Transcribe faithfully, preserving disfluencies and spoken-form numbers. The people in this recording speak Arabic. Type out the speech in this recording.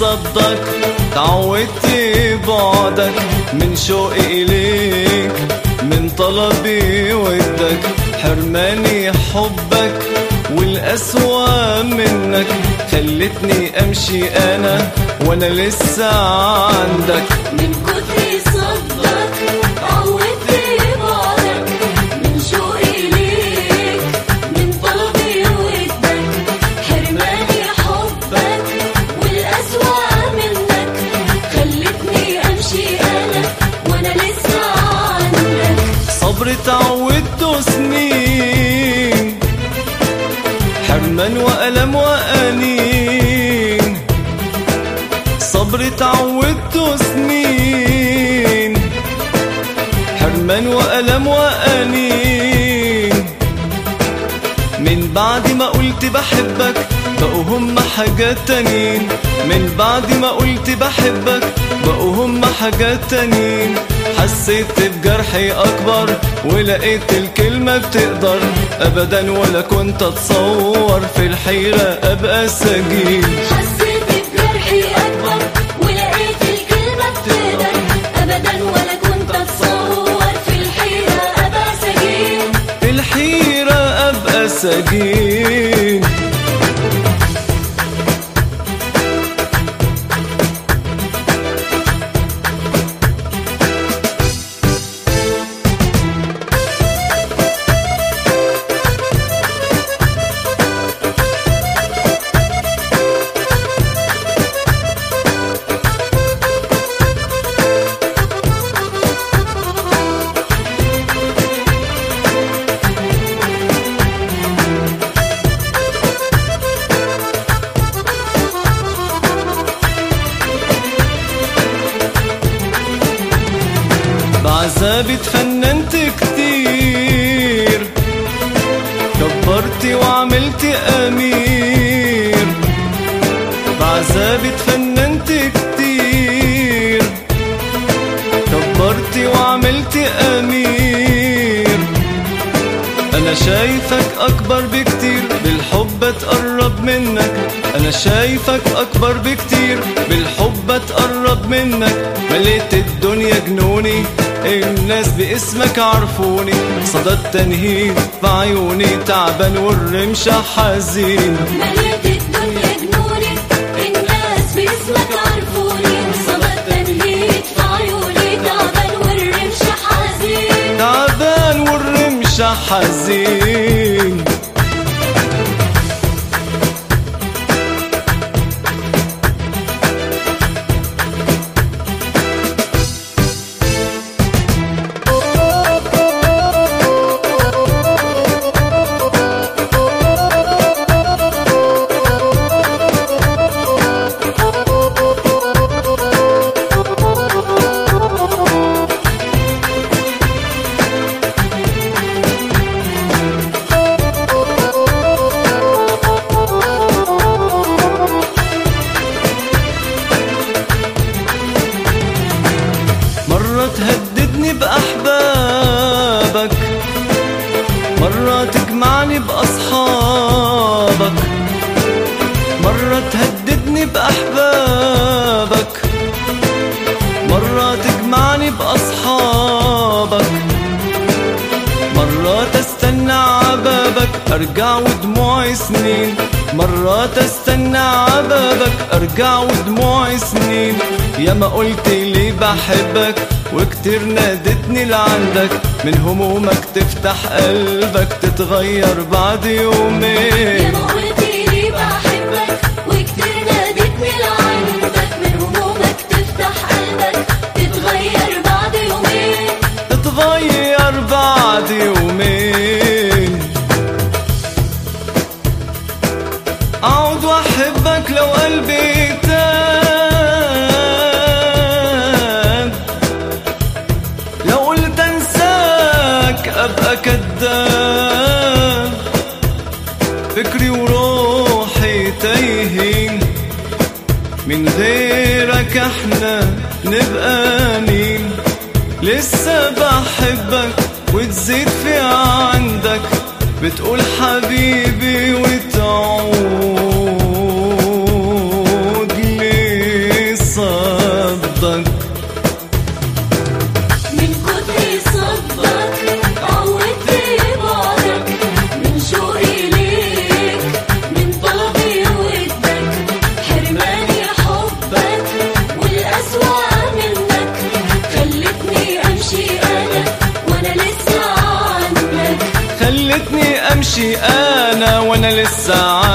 صدك، تعودت بعدك من شوقي إليك، من طلبي ودك، حرماني حبك والأسوأ منك، خلتني أمشي أنا وأنا لسه عندك. من كتر صدك عودت بعدك، من شوقي ليك، من طلبي ودك، حرماني حبك والأسوأ منك، خلتني أمشي أنا وأنا لسه عندك. صبر تعودته سنين، حرمان وألم وأنين، صبر تعودته سنين، حرمان وألم وأنين، من بعد ما قلت بحبك بقوا هم حاجات تانيين، من بعد ما قلت بحبك بقوا هم حاجات تانيين، حسيت بجرحي أكبر ولقيت الكلمة بتقدر أبدا، ولا كنت أتصور في الحيرة أبقى سجين. حسيت بجرحي أكبر ولقيت الكلمة بتقدر أبدا، ولا كنت أتصور في الحيرة أبقى سجين، في الحيرة أبقى سجين. بعذابي اتفننت كتير، كبرتي وعملتي أمير، بعذابي اتفننت كتير، كبرتي وعملتي أمير، أنا شايفك أكبر بكتير بالحب أتقرب منك، أنا شايفك أكبر بكتير بالحب أتقرب منك، مليت الدنيا جنوني، الناس باسمك عرفوني، صدى التنهيد في عيوني تعبان والرمشة حزين. مليت الدنيا جنوني، الناس باسمك عرفوني، صدى التنهيد في عيوني تعبان والرمشة حزين، تعبان والرمشة حزين. مرة تهددني بأحبابك، مرة تجمعني بأصحابك، مرة تهددني بأحبابك، مرة تجمعني بأصحابك، مرة تستنى عبابك أرجع ودموعي سنين، مرة تستنى عبابك أرجع ودموعي سنين، يا ما قلت لي بحبك وكتير نادتني لعندك، من همومك تفتح قلبك تتغير بعد يومين، يا ما قلت لي بحبك وكتير نادتني لعندك، من همومك تفتح قلبك تتغير بعد يومين، تتغير بعد يومين. أعود وأحبك لو قلبي تاب، لو قلت أنساك أبقى كداب، فكري وروحي تايهين، من غيرك احنا نبقى مين، لسه بحبك وتزيد في عندك، بتقول حبيبي وتعود ليه. قصدك. من كتر صدك عودتني بعدك، من شوقي ليك من طلبي ودك، حرماني حبك والأسوأ منك، خلتني أمشي أنا وأنا لسه عنك، خلتني امشي انا وانا لسه عنك.